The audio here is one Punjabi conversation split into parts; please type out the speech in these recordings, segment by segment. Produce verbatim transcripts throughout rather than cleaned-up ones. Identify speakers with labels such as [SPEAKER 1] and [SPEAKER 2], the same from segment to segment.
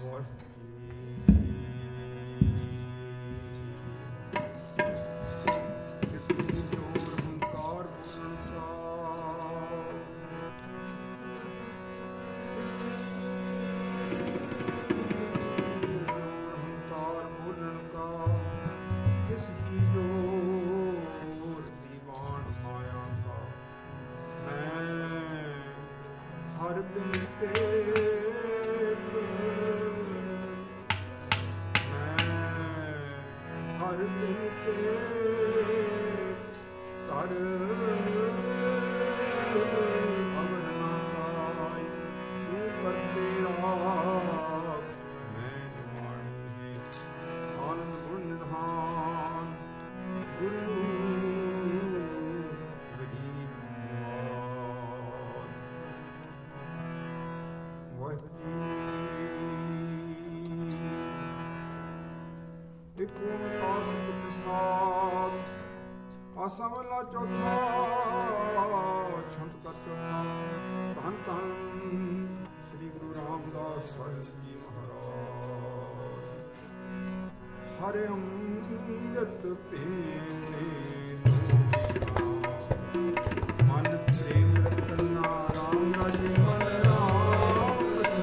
[SPEAKER 1] ਆਸਾ ਮਹਲਾ ਚੌਥਾ ਛੰਤ ਕਰ ਚੌਥਾ। ਧੰਨ ਧੰਨ ਸ੍ਰੀ ਗੁਰੂ ਰਾਮਦਾਸ ਸਾਹਿਬ ਜੀ ਮਹਾਰਾਜ। ਹਰਿ ਅੰਮ੍ਰਿਤ ਪੀਨੇ ਮਨ ਪ੍ਰੇਮ ਰਤਨਾ ਰਾਮ ਰਾਜੇ ਮਨ ਰਾਮ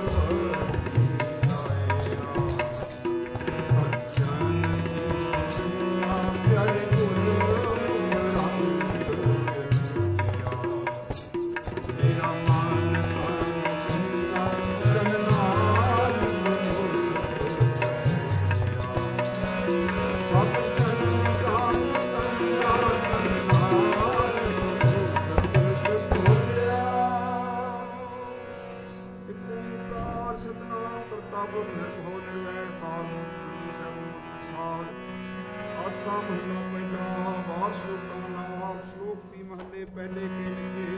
[SPEAKER 1] ਮਹਲਾ ਪਹਿਲਾ ਬਾਰ ਸ਼ਲੋਕਾਂ ਨਾਲ। ਸ਼ਲੋਕ ਦੀ ਮਹਲੇ ਪਹਿਲੇ ਕੇ ਲਿਖੇ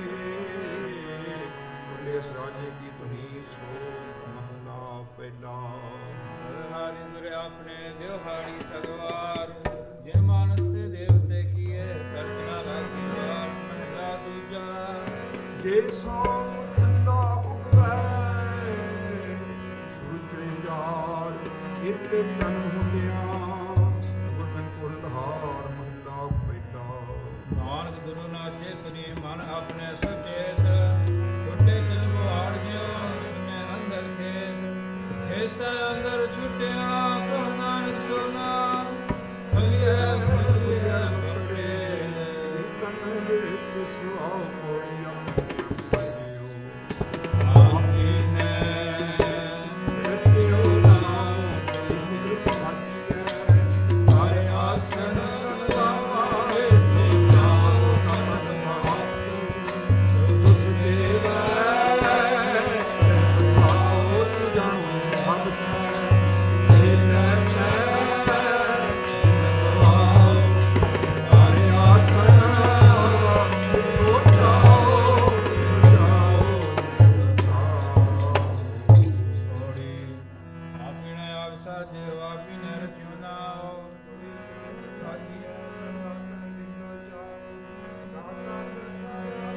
[SPEAKER 1] ਬੁੱਲੇ ਇਸ ਰਾਜੇ ਕੀ ਧੁਨੀ। ਸ਼ਲੋਕ ਮਹਲਾ ਪਹਿਲਾ।
[SPEAKER 2] ਹਰਿੰਦਰ ਆਪਣੇ ਦਿਵਹਾੜੀ ਸਗਵਾਰ ਜਿਨ ਮਾਨਸ ਤੇ ਦੇਵਤੇ ਕੀਏ ਕਰਤਨਾ ਲਾਗੀ ਵਾਰ। ਮਹਲਾ ਦੂਜਾ।
[SPEAKER 1] ਜੇ ਸੋ ਚੰਦਾ ਉਗਵੈ ਸੂਰਜ ਯਾਰ ਇਤੇ ਜਨਮ ਹੁੰਦਿਆਂ ਹਾਰ। ਮਹਲਾ ਪਹਿਲਾ।
[SPEAKER 2] ਨਾਨਕ ਗੁਰੂ ਨਾਚੇ ਤੁਨੀ ਮਨ ਆਪਣੇ ਸੁਚੇਤ ਛੁੱਟੇ ਤਿਲ ਬੁਹਾੜ ਜਿਉ ਸੁਨੇ ਅੰਦਰ ਖੇਤ। ਖੇਤ ਅੰਦਰ ਛੁੱਟਿਆ ਕਹ ਨਾਨਕ ਸੋਨਾ ਫਲਿਆ ਫਲਿਆ ਪਕੜੇ।
[SPEAKER 1] ਤਨ ਵਿੱਚ ਸੁਆਉ ਕੋੜੀਆਂ ਸਜਿਓ
[SPEAKER 2] ਆਪੀ ਨੇ
[SPEAKER 1] ਰਚਿਓ ਨਾਮ ਸਾਜਿਆ। ਹਰਿ ਆਸਨ ਲਾਏ ਜਾਓ ਤਪਤ ਮਹਾਤੁ ਤੁਸ ਦੇਵੈ ਸਾਉ ਜਨ ਸਭ ਸੈ ਨੀਲੇ ਸੈ ਲਗਵਾਓ। ਹਰਿ ਆਸਨ ਲਾਓ ਜਾਓ ਜਾਓ
[SPEAKER 2] ਥੋੜੀ ਆਪੀ ਨੇ ਆਪ ਸਾਜੇ ਆਪੀ ਨੇ ਰਚਿਓ ਨਾਉ। ਸਾਜੀਐ ਪ੍ਰਭਾਸਨ ਲਿਖੋ ਜਾਓ। ਦਾਤਾ ਕਰਤਾ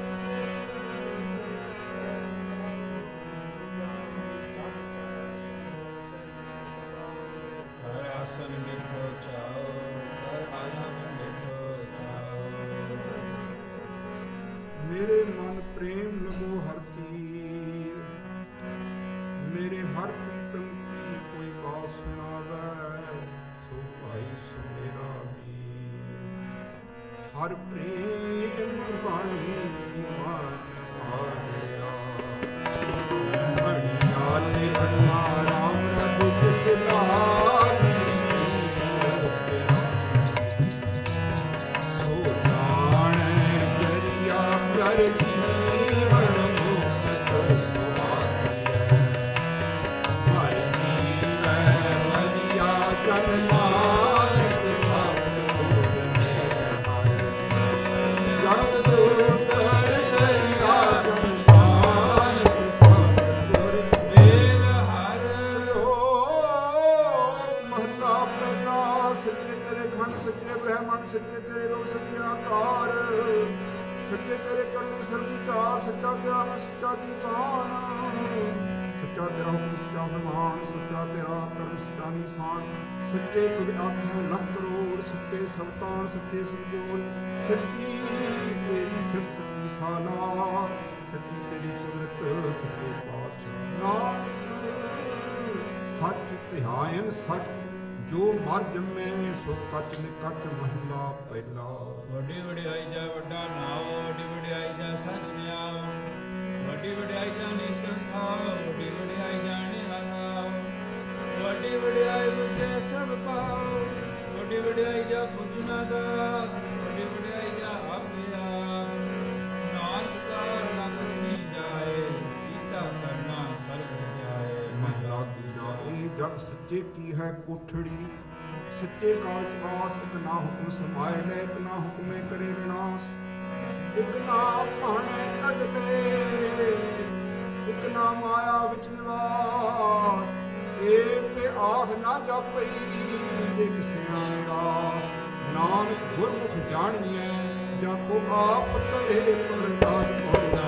[SPEAKER 2] ਕਰ ਆਸਨ ਲਿਖੋ ਜਾਓ। ਕਰ ਆਸਨ ਲਿਖੋ ਜਾਓ।
[SPEAKER 1] ਮੇਰੇ ਮਨ ਪ੍ਰੇਮ ਲਗੋ ਹਰ ਤੀਰ। ਮੇਰੇ ਹਰ ਪ੍ਰੀਤਮ ਕੀ ਕੋਈ ਬਾਤ ਸੁਣਾਵੈ। ਸੋ ਭਾਈ ਸੋ ਮੇਰਾ ਵੀਰ। ਹਰ ਪ੍ਰੇਮ ਬਾਣੀ ਮਨ ਆਇਆ। ਬੜੀਆ ਤੇ ਬੜੀਆ ਰਾਮ ਰਾਜੇ ਕਿਸ ਲਾਗੀ। ਸੋ ਜਾਣੈ ਜਰੀਆ ਪਿਆਰ ਜੀਵਨ ਮੁਕਤ ਸੁਆਗਿਆ। ਹਰਿ ਜੀਵੈ ਵਧੀਆ ਜਨ ਮਾਨਿਕ ਸਤਿ ਸੋਧ ਨਿਹਾਲ। ਜਨ ਦੂਤ ਹਰਿ ਦਇਆ ਜਨ ਮਾਨਿਕ ਸਤਿ ਗੁਰ
[SPEAKER 2] ਵੇਲ ਹਰ
[SPEAKER 1] ਸ਼ਲੋਕ ਮਹਲਾ ਪਹਿਲਾ। ਸੱਚੇ ਤੇਰੇ ਖੰਡ ਸੱਚੇ ਬ੍ਰਹਮਣ ਸੱਚੇ ਤੇਰੇ ਲੋ ਸੱਚੇ ਆਕਾਰ। ਸੱਚੇ ਤੇਰੇ ਕਰਨੇ ਸਰਬ ਵਿਚਾਰ। ਸੱਚਾ ਤੇਰਾ ਮਨ ਸੱਚਾ ਦੀਵਾਨ। ਸੱਚਾ ਤੇਰਾ ਹੁਕਮ ਸੱਚਾ ਫਰਮਾਨ। ਸੱਚਾ ਤੇਰਾ ਕਰਮ ਸੱਚਾ ਨਿਸ਼ਾਨ ਸੱਚੇ ਤੁਧ ਆਖੈ ਲੱਖ ਕਰੋੜ ਸੱਚੇ ਸਵਤਾਨ ਸੱਚੇ ਸੰਜੋਲ ਸੱਚੀ ਤੇਰੀ ਸਿਫਤ ਸੱਚੀ ਸਾਨਾ ਸੱਚੀ ਤੇਰੀ ਕੁਦਰਤ ਸੱਚੇ ਪਾਤਸ਼ਾਹ ਨਾਨਕ ਸੱਚ ਧਿਆਇਨ ਸੱਚ ਜੋ ਮਰ ਜੰਮੇ ਸੋ ਕੱਚ ਨਿਕਚ ਮਹਲਾ ਪਹਿਲਾ।
[SPEAKER 2] ਵੱਡੀ ਵਡਿਆਈ ਜਾ ਵੱਡਾ ਨਾਉ ਵੱਡੀ ਵਡਿਆਈ ਜਾ ਸੱਚ ਨਿਆਉ ਵੱਡੀ ਵਡਿਆਈ ਜਾ ਨੇਤਰ ਥਾਉ ਵੱਡੀ ਵਡਿਆਈ ਜਾ ਨਿਹਾਲਾਉ ਵੱਡੀ ਵਡਿਆਈ ਬੁਝੇ ਸਭ ਪਾਉ ਵੱਡੀ ਵਡਿਆਈ ਜਾ ਪੁੱਛਣਾ ਦਾ ਵੱਡੀ ਵਡਿਆਈ ਜਾ ਆਪੇ ਆਪ ਨਾਨਕ ਕਾਰ ਲੰਘ ਨਹੀਂ ਜਾਏ ਕੀਤਾ ਕਰਨਾ ਸਰਬ ਜਾਏ।
[SPEAKER 1] ਮਹਲਾ ਤੀਜਾ ਇਹ ਜਗ ਸੱਚੇ ਕੀ ਹੈ ਕੋਠੜੀ ਸੱਚੇ ਕਾਲ ਚ ਵਾਸ ਇਕ ਨਾ ਹੁਕਮ ਸਮਾਏ ਲੈ ਇਕ ਨਾ ਹੁਕਮੇ ਕਰੇ ਵਿਨਾਸ਼ ਇਕ ਨਾ ਭਾਣੇ ਕੱਢ ਲੈ ਇਕ ਨਾ ਮਾਇਆ ਵਿੱਚ ਨਿਵਾਸ ਇਹ ਤੇ ਆਖ ਨਾ ਜਾਪਈ ਜੇ ਕਿਸੇ ਆਸ ਨਾਨਕ ਗੁਰਮੁਖ ਜਾਣੀਐ ਜਾਂ ਕੋ ਆਪ ਤਰੇ ਪ੍ਰਗਾਸ ਪਾਉਣਾ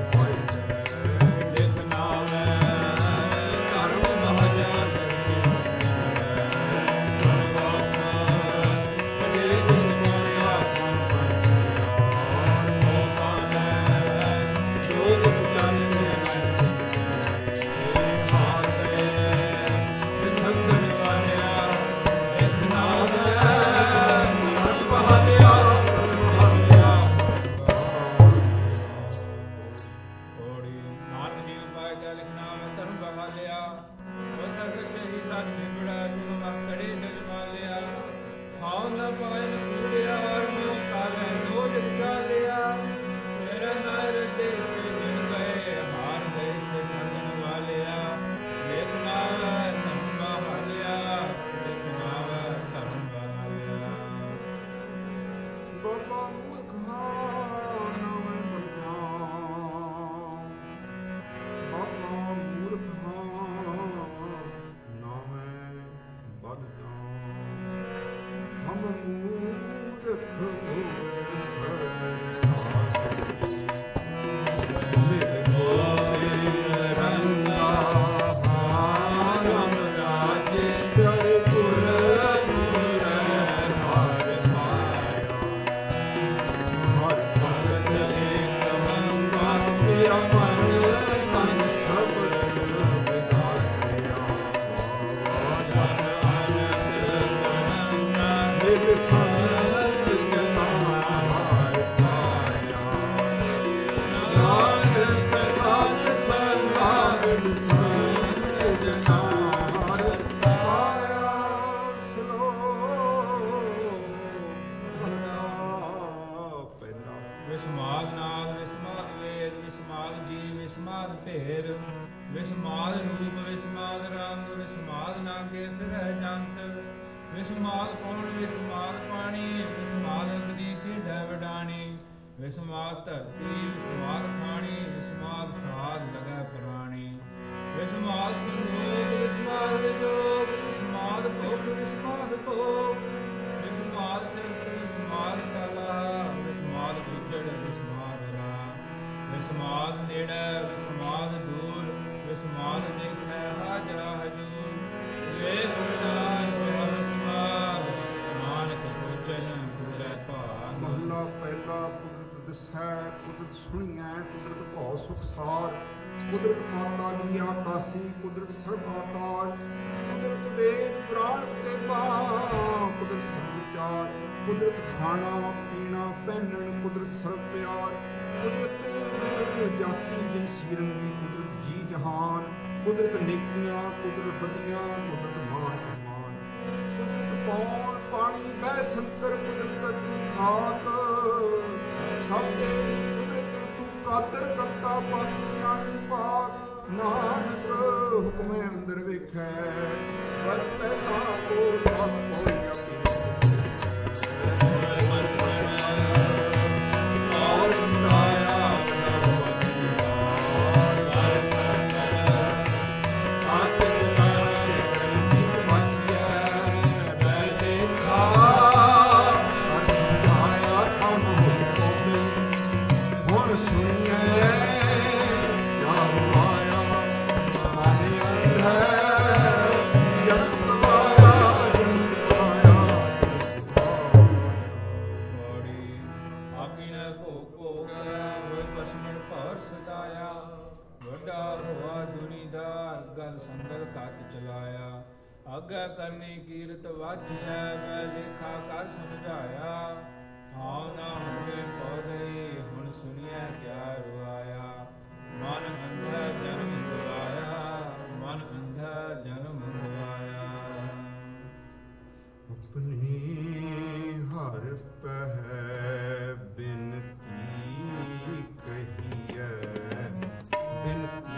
[SPEAKER 2] ਵਿਸਮਾਦ ਨਾਦ ਵਿਸਮਾਦ ਵੇਦ ਵਿਸਮਾਦ ਜੀਵ ਵਿਸਮਾਦ ਭੇਦ ਵਿਸਮਾਦ ਰੂਪ ਵਿਸਮਾਦ ਰੰਗ ਵਿਸਮਾਦ ਨਾਗੇ ਫਿਰੈ ਜੰਤ ਵਿਸਮਾਦ ਪੌਣ ਵਿਸਮਾਦ ਪਾਣੀ ਵਿਸਮਾਦ ਅਗਨੀ ਖੇਡੈ ਵਡਾਣੀ ਵਿਸਮਾਦ ਧਰਤੀ ਵਿਸਮਾਦ ਖਾਣੀ ਵਿਸਮਾਦ ਸਾਧ ਲਗੈ ਪੁਰਾਣੀ ਵਿਸਮਾਦ ਸੰਯੋਗ ਵਿਸਮਾਦ ਵਿਜੋਗ ਵਿਸਮਾਦ ਭੋਗ ਵਿਸਮਾਦ ਭੋਗ ਵਿਸਮਾਦ ਸਿਰਤ ਵਿਸਮਾਦ ਸਲਾਹ ਵਿਸਮਾਦ ਗੁਜੜ ਵਿਸਮਾਦ ਰਾਹ ਵਿਸਮਾਦ ਨੇੜੇ ਵਿਸਮਾਦ ਦੂਰ ਵਿਸਮਾਦ ਦੇਖੈ ਹਾਜ਼ਰਾ ਹਜੂਰ ਵੇਖ ਵਿਦਾਨ ਹੋਇਆ ਵਿਸਮਾਦ ਨਾਨਕ ਭੋਜਨ ਪੂਰੇ ਭਾਗ।
[SPEAKER 1] ਮਹਲਾ ਪਹਿਲਾ ਕੁਦਰਤ ਦਿਸੈ ਕੁਦਰਤ ਸੁਣੀਐ ਕੁਦਰਤ ਭਉ ਸੁਖ ਸਾਰ ਕੁਦਰਤ ਮਾਤਾ ਨੀ ਆਕਾਸੀ ਕੁਦਰਤ ਸਰਬਾਕਾਰ ਕੁਦਰਤ ਵੇਦ ਪੁਰਾਣ ਤੇ ਬਾ ਕੁਦਰਤ ਸਰਬਚਾਰ ਕੁਦਰਤ ਖਾਣਾ ਪੀਣਾ ਪਹਿਨਣ ਕੁਦਰਤ ਸਰਬ ਪਿਆਰ ਕੁਦਰਤ ਜਾਤੀ ਜਿਨਸੀ ਰੰਗੀ ਕੁਦਰਤ ਜੀ ਜਹਾਨ ਕੁਦਰਤ ਨੇਕੀਆਂ ਕੁਦਰਤ ਬਦੀਆਂ ਕੁਦਰਤ ਮਾਨ ਅਮਾਨ ਕੁਦਰਤ ਪੌਣ ਪਾਣੀ ਬਹਿ ਸੰਕਰ ਕੁਦਰਤ ਦੀ ਖਾਕ ਸਭ ਤੇਰੀ ਕੁਦਰਤ ਤੂੰ ਕਾਦਰ ਕਰਤਾ ਬਾਕੀ ਨਹੀਂ ਪਾਕ ਨਾਨਕ ਹੁਕਮੇ ਅੰਦਰ ਵੇਖੈ ਵਰਤੈ ਤਾ ਕੋ ਤਸ ਕੋਈ ਆਪਣੀ ਸੁਣਿਐ ਜਾਂ ਮਾਇਆ ਮਾਨੇ ਅੰਧੈ
[SPEAKER 2] ਸਦ ਸੰਗਤ ਤਤ ਚਲਾਇਆ। ਆਗਾ ਕਰਨੀ ਕੀਰਤ ਵਾਚਿਆ, ਮੈਂ ਲੇਖਾ ਕਰ ਸਮਝਾਇਆ। ਹਾਂ ਨਾ ਹੋਵੇ ਪੌਦੇ, ਹੁਣ ਸੁਣਿਆ ਕਿਆ ਰੁਆਇਆ। ਮਨ ਅੰਧਾ ਜਨਮ ਗਵਾਇਆ, ਮਨ ਅੰਧਾ ਜਨਮ ਗਵਾਇਆ।
[SPEAKER 1] ਆਪਣੀ ਹਰ ਪਹਿ ਬਿਨਤੀ ਕਹੀਐ, ਬਿਨਤੀ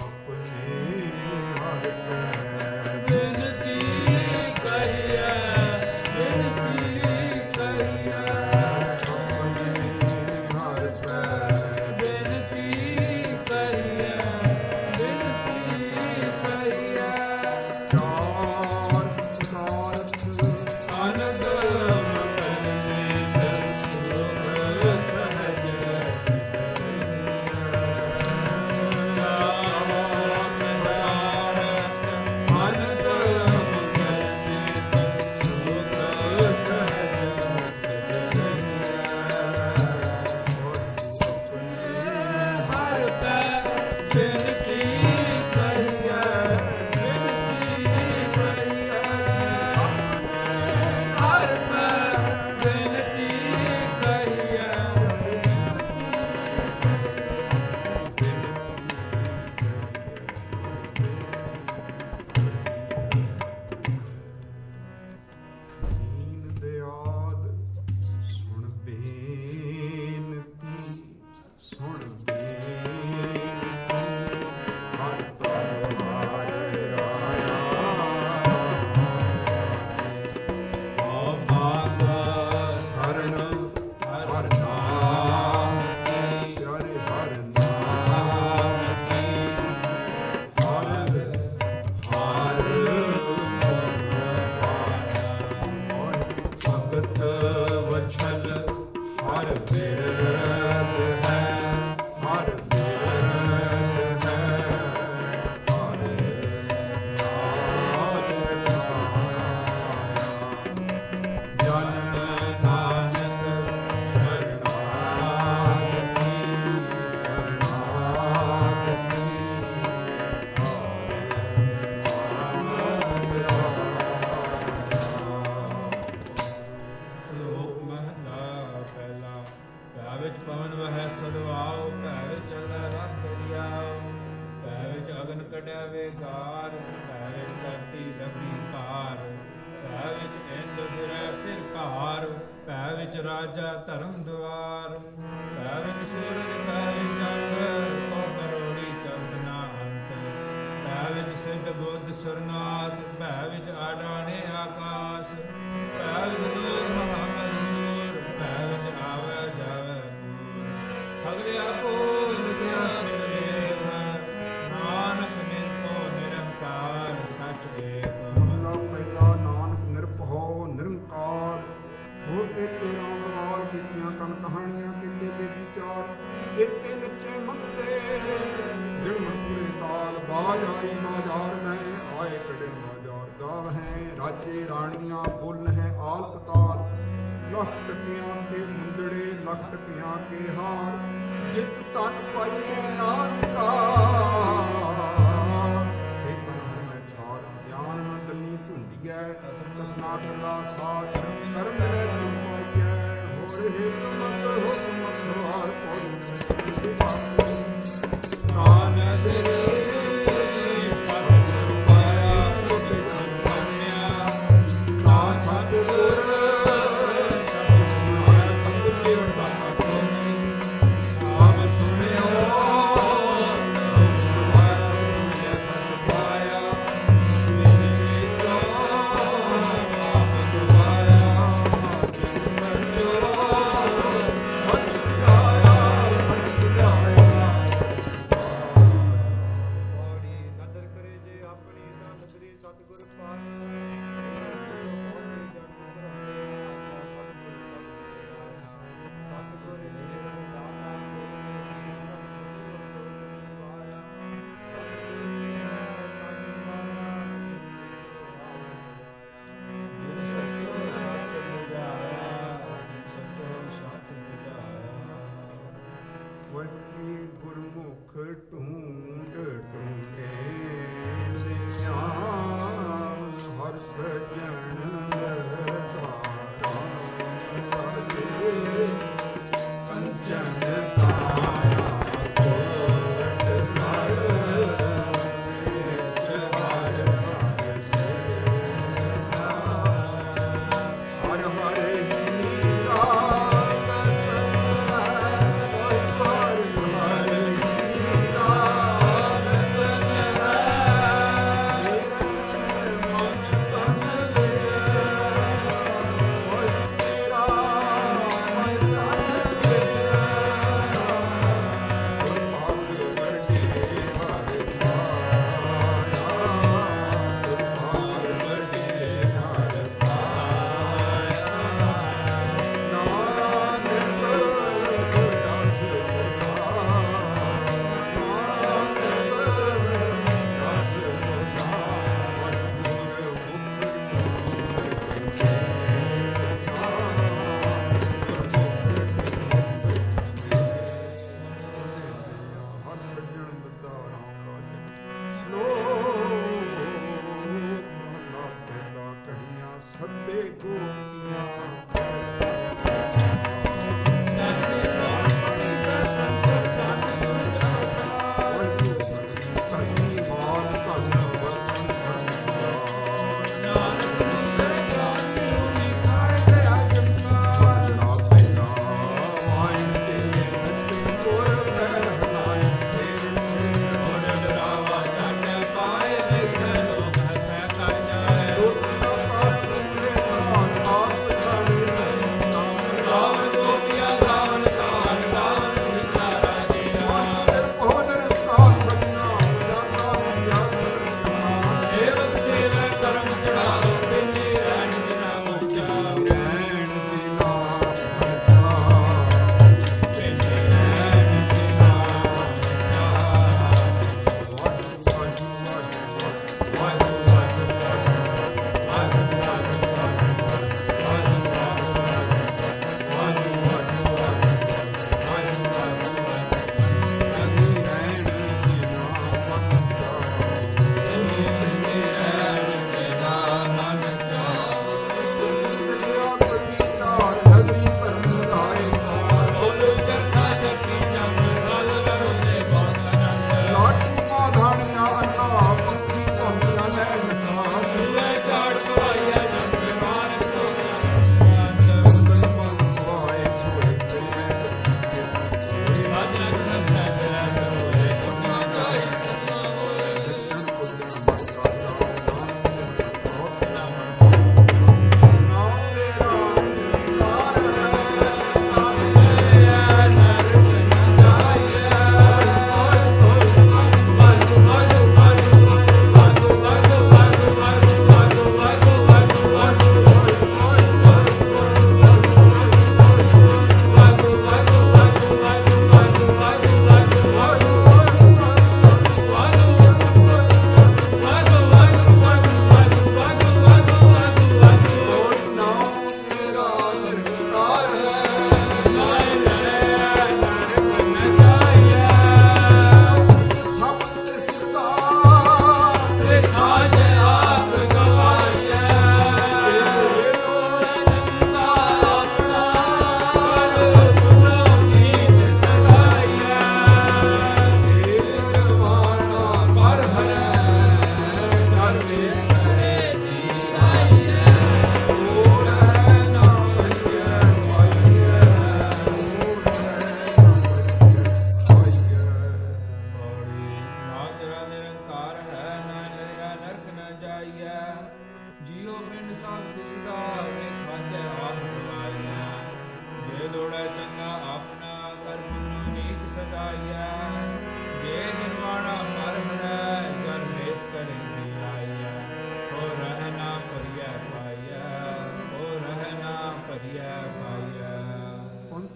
[SPEAKER 2] ਬਿਨਤੀ ਕਹੀਐ ਧਾਰ, ਭੈ ਵਿੱਚ ਰਾਜਾ ਧਰਮ ਦੁਆਰ, ਭੈ ਵਿੱਚ ਸੂਰਜ, ਭੈ ਵਿੱਚ ਚੰਦ, ਕੋ ਕਰੋੜੀ ਚੰਦ ਨਾ ਅੰਤ, ਭੈ ਵਿੱਚ ਸਿੱਧ ਬੁੱਧ ਸੁਰਨਾਥ, ਭੈ ਵਿੱਚ ਆਡਾਣੇ ਆਕਾਸ, ਭੈ ਵਿੱਚ ਲੋਕ ਮਹਾਮਲ ਸੂਰ, ਭੈ ਵਿੱਚ ਆਵੈ ਜਾਵੈ ਪੂਰ, ਸਗਲਿਆ ਕੋ ਲਿਖਿਆ ਸਿਰ ਲੇਖ, ਨਾਨਕ ਨਿਰਭਉ ਨਿਰੰਕਾਰ ਸਚ ਏਕ।
[SPEAKER 1] ਮਹਲਾ ਪਹਿਲਾ। ਨਾਨਕ ਨਿਰਭਉ ਨਿਰੰਕਾਰ, ਹੋ ਕੇ ਤੇਰਾ ਵਾਰ ਕੀਤੀਆਂ ਤਨ ਕਹਾਣੀਆਂ, ਕਿਤੇ ਵਿਚਾਰ ਕਿਤੇ ਨੱਚੇ ਮੰਗਤੇ, ਦਿਲ ਮੂਰੇ ਤਾਲ, ਬਾਜ਼ਾਰੀ ਬਾਜ਼ਾਰ ਮੈਂ ਆਏ ਕੜੇ ਬਾਜ਼ਾਰ, ਗਾਵ ਹੈ ਰਾਜੇ ਰਾਣੀਆਂ, ਬੁੱਲ ਹੈ ਆਲ ਪਤਾਲ, ਲੱਖ ਟਕਿਆਂ ਕੇ ਮੁੰਦੜੇ, ਲੱਖ ਟਕਿਆਂ ਕੇ ਹਾਰ, ਜਿਤ ਤਨ ਪਾਈਏ ਨਾਨਕਾ, ਸੇ ਤਨ ਮੈਂ ਛਾਰ, ਗਿਆਨ ਨ ਗੰਨੀ ਢੁੰਡੀਐ, ਕਥਨਾ ਕਰਲਾ ਸਾਚ, ਕਰਮ ਲੈ ਤੂੰ ਪਾਈਐ, ਹੋਰ ਹਿਤ ਮਤ ਹੁਕਮਤ ਵਾਰ ਕੋਲ ਕਾਨ ਤੇਰੇ ਗੁਰਮੁਖ ਢੂੰਡ ਢੂੰਡੇ ਲਿਆ, ਹਰ ਸਜਣ ਲਧਾਰਾ ਰਾਜੇ, ਕੰਚਨ ਕਾਇਆ ਕੋਟ ਹਰ, ਵਿੱਚ ਹਰ ਹਰ ਸੇਵਾ, ਹਰ ਹਰ ਹੀਰਾ ਕਤਨ, ਹਰ ਹਰ ਹੀਰਾ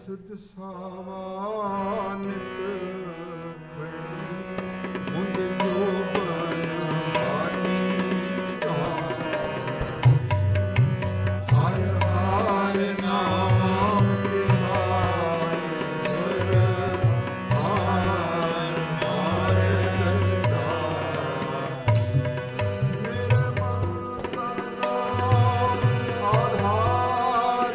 [SPEAKER 1] ਸੁਧ ਸਾਵਾ ਨਿਤ ਖੜੀ ਮੁੰਦ ਜੋਬਨ ਪਾਣੀ ਹਰ ਹਰ ਨਾਮ ਧਿਆਏ ਗੁਰ ਹਰ ਹਰ ਦਰਦਾ ਮੇਰਾ ਮਨ ਤਨ ਨਾਮ ਆਧਾਰ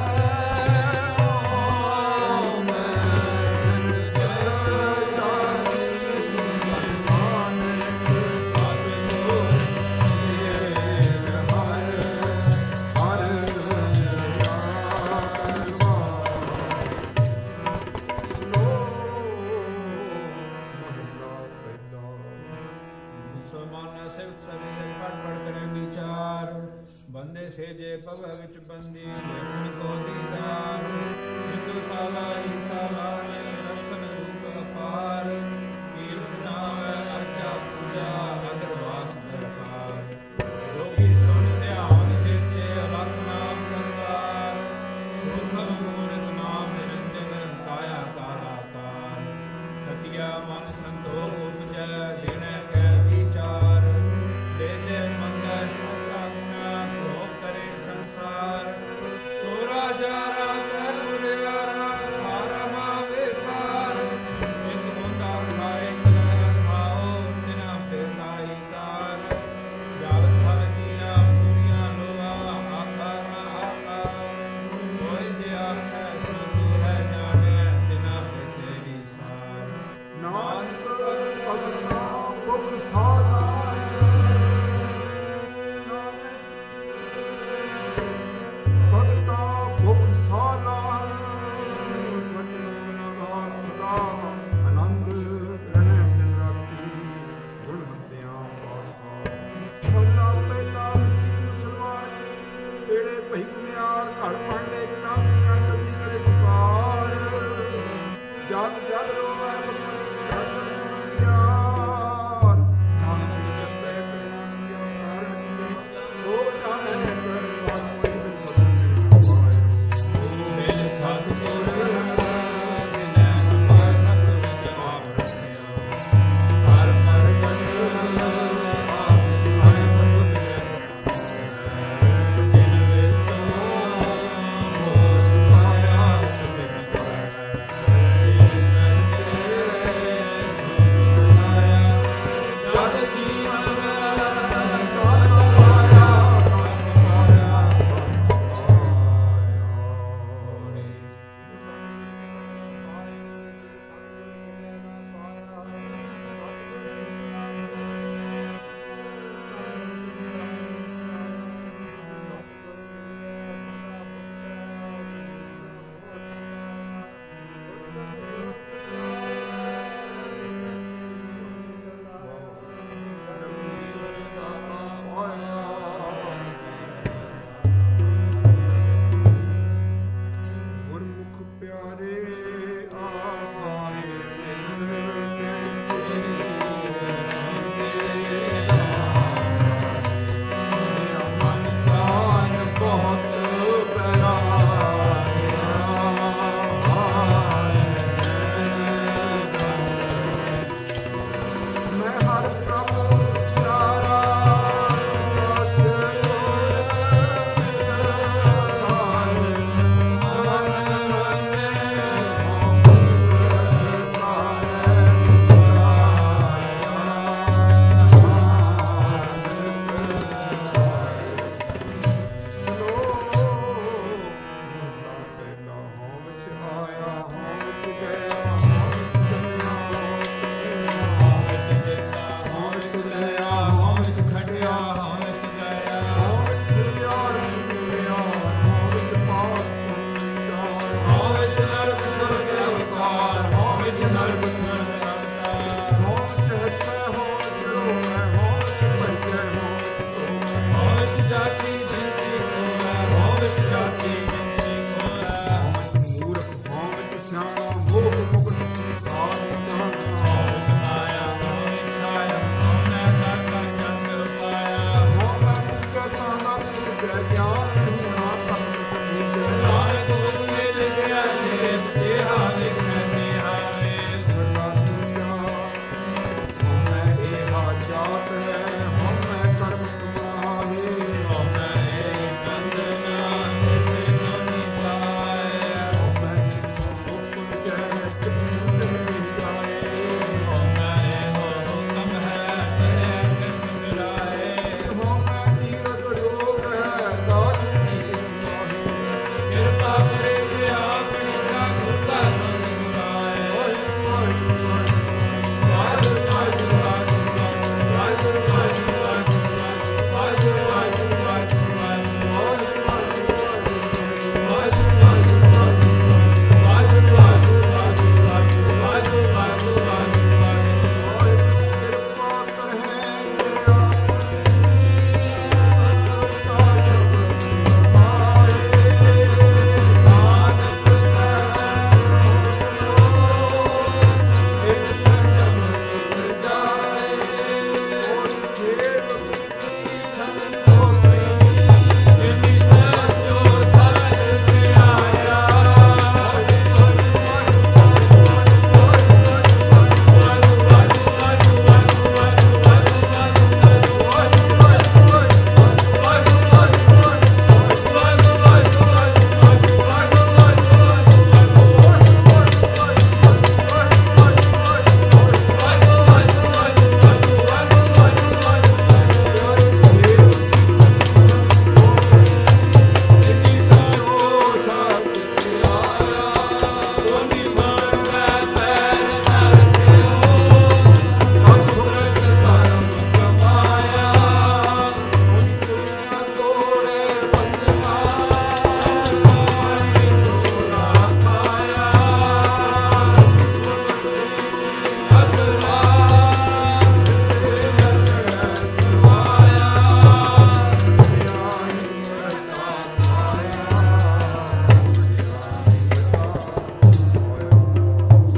[SPEAKER 2] ਮੁਸਲਮਾਨ ਸਿਵਤ ਸਭੇ ਦਿਲ ਪੜ ਪੜ ਕਰੇ ਵਿਚਾਰ ਬੰਦੇ ਸੇ ਜੇ ਭਵ ਵਿੱਚ ਬੰਦੀ ਦੇਖਣ ਕੋ ਦੀਦਾਰ ਹਿੰਦੂ ਸਾਲਾ ਹੀ ਸਾਲਾ ਰਸਨ ਰੂਪ ਅਪਾਰ